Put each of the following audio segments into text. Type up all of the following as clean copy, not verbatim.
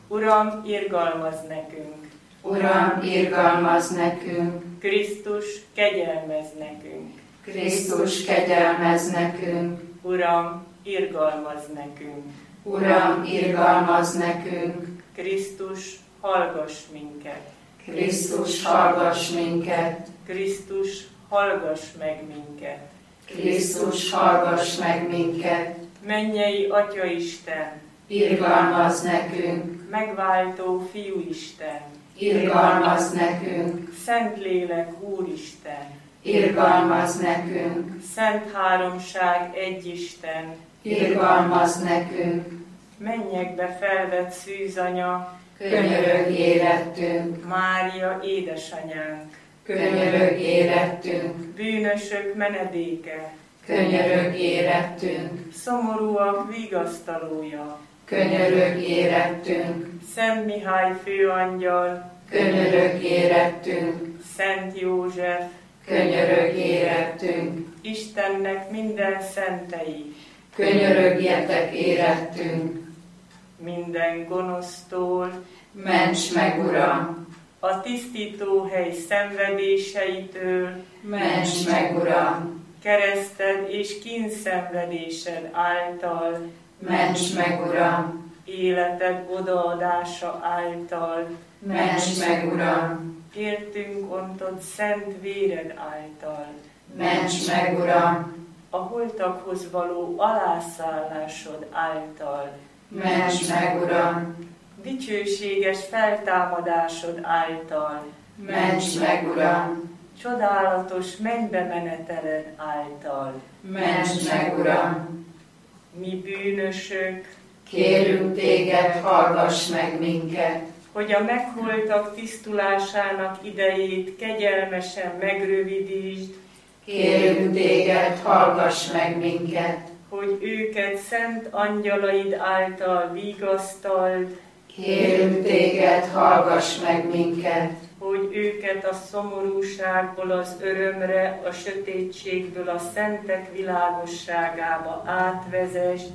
Uram, irgalmazz nekünk! Uram, irgalmazz nekünk! Krisztus, kegyelmezz nekünk! Krisztus, kegyelmezz nekünk! Uram, irgalmazz nekünk! Uram, irgalmazz nekünk! Krisztus, hallgass minket! Krisztus, hallgass minket! Krisztus, hallgass meg minket! Krisztus, hallgass meg minket! Mennyei Atya Isten! Irgalmazz nekünk! Megváltó Fiú Isten! Irgalmazz nekünk! Szentlélek Úristen! Irgalmazz nekünk! Szent Háromság egy Isten! Irgalmazz nekünk! Mennyekbe felvett szűzanya! Könyörögj érettünk! Mária édesanyánk! Könyörögj érettünk! Bűnösök menedéke! Könyörögj érettünk! Szomorúak vigasztalója! Könyörögj érettünk! Szent Mihály főangyal! Könyörögj érettünk! Szent József! Könyörögj érettünk! Istennek minden szentei! Könyörögjetek érettünk! Minden gonosztól! Ments meg, Uram! A tisztítóhely szenvedéseitől! Ments meg, Uram! Kereszted és kínszenvedésed által! Ments meg, Uram! Életed odaadása által! Ments meg, Uram! Értünk ontott szent véred által! Ments meg, Uram! A holtakhoz való alászállásod által! Ments meg, Uram! Dicsőséges feltámadásod által! Ments meg, Uram! Csodálatos mennybe meneteled által! Ments meg, Uram! Mi bűnösök, Kérünk téged, hallgass meg minket! hogy a megholtak tisztulásának idejét kegyelmesen megrövidítsd, Kérünk téged, hallgass meg minket! hogy őket szent angyalaid által vigasztald, Kérünk téged, hallgass meg minket! hogy őket a szomorúságból az örömre, a sötétségből a szentek világosságába átvezesd,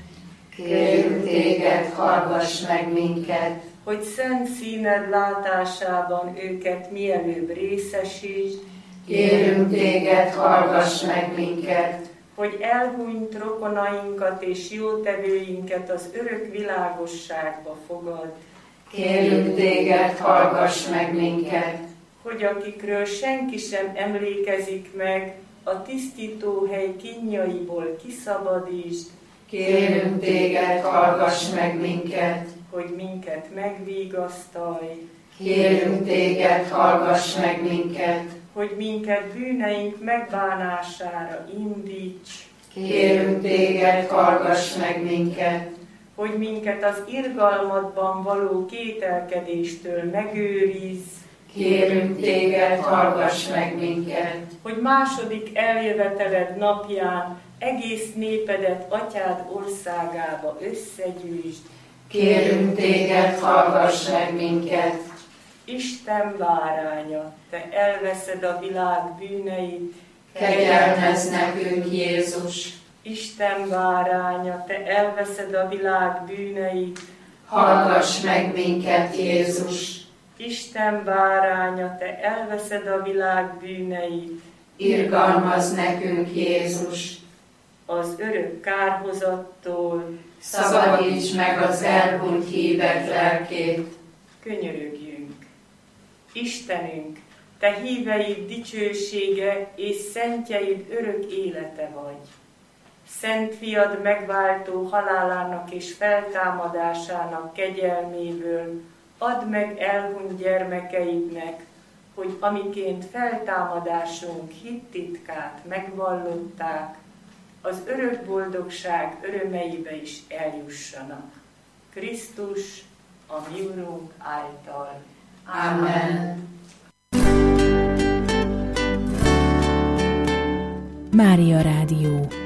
Kérünk téged, hallgass meg minket! hogy szent színed látásában őket mielőbb részesítsd, Kérünk téged, hallgass meg minket! hogy elhunyt rokonainkat és jótevőinket az örök világosságba fogad, Kérünk téged, hallgass meg minket! hogy akikről senki sem emlékezik meg, a tisztítóhely kínjaiból kiszabadítsd, Kérünk téged, hallgass meg minket! hogy minket megvigasztalj, Kérünk téged, hallgass meg minket! hogy minket bűneink megbánására indíts, Kérünk téged, hallgass meg minket! hogy minket az irgalmadban való kételkedéstől megőrizz, Kérünk téged, hallgass meg minket! hogy második eljöveteled napján egész népedet atyád országába összegyűjtsd. Kérünk téged, hallgass meg minket! Isten báránya, te elveszed a világ bűneit, Kegyelmezz nekünk, Jézus! Isten báránya, te elveszed a világ bűneit, Hallgass meg minket, Jézus! Isten báránya, te elveszed a világ bűneit, Irgalmazz nekünk, Jézus! az örök kárhozattól, Szabadíts meg az elhunyt hívek lelkét! könyörögjünk. Istenünk, te híveid dicsősége és szentjeid örök élete vagy. Szent fiad megváltó halálának és feltámadásának kegyelméből add meg elhunyt gyermekeidnek, hogy amiként feltámadásunk hittitkát megvallották, az örök boldogság örömeibe is eljussanak. Krisztus, a mi Urunk által. Amen. Mária Rádió.